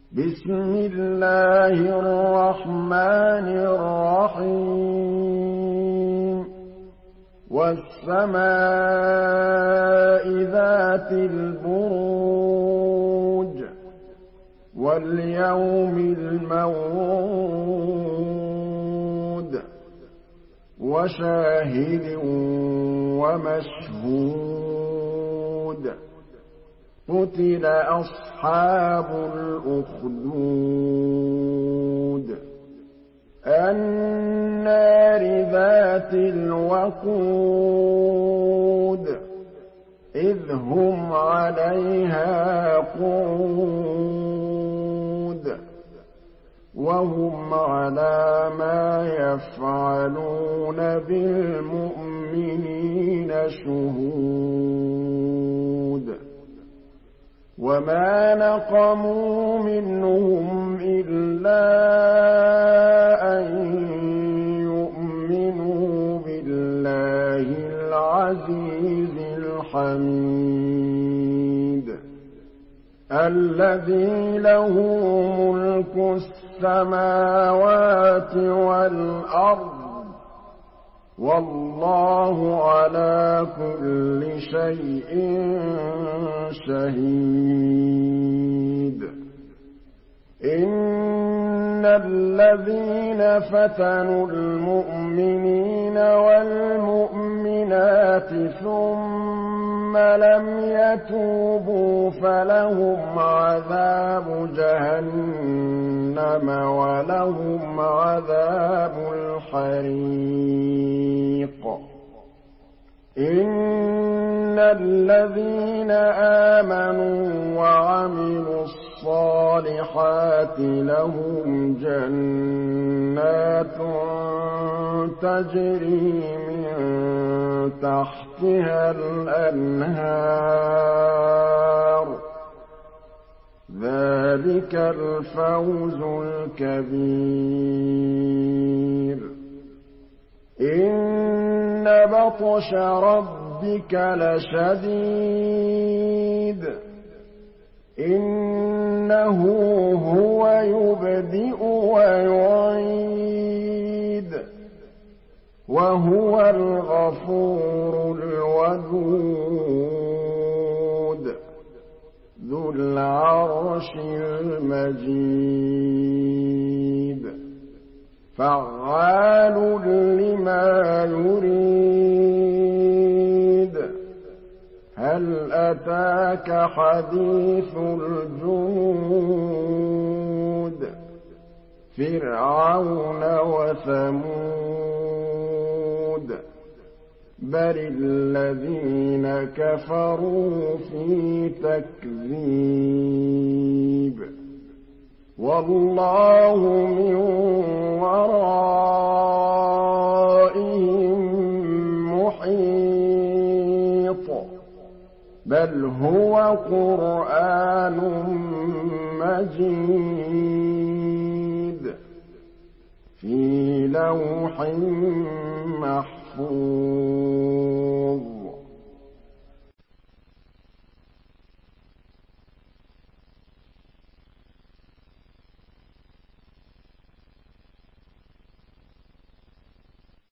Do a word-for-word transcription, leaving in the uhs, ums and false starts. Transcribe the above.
بسم الله الرحمن الرحيم والسماء ذات البروج واليوم الموعود وشاهد ومشهود قتل أصحاب الأخدود النار ذات الوقود إذ هم عليها قعود وهم على ما يفعلون بالمؤمنين شهود وما نقموا منهم إلا أن يؤمنوا بالله العزيز الحميد الذي له ملك السماوات والأرض والله على كل شيء شهيد إن الذين فتنوا المؤمنين والمؤمنات ثم لم يتوبوا فلهم عذاب جهنم ولهم عذاب الحريق إن الذين آمنوا وعملوا الصالحات لهم جنات تجري من تحتها الأنهار ذلك الفوز الكبير إن بطش ربك لشديد إنه هو يبدئ ويعيد وهو الغفور الودود ذو العرش المجيد فعال لما يريد هل أتاك حديث الجنود فرعون وثمود بل الذين كفروا في تكذيب والله من ورائهم محيط بل هو قرآن مجيد في لوح محفوظ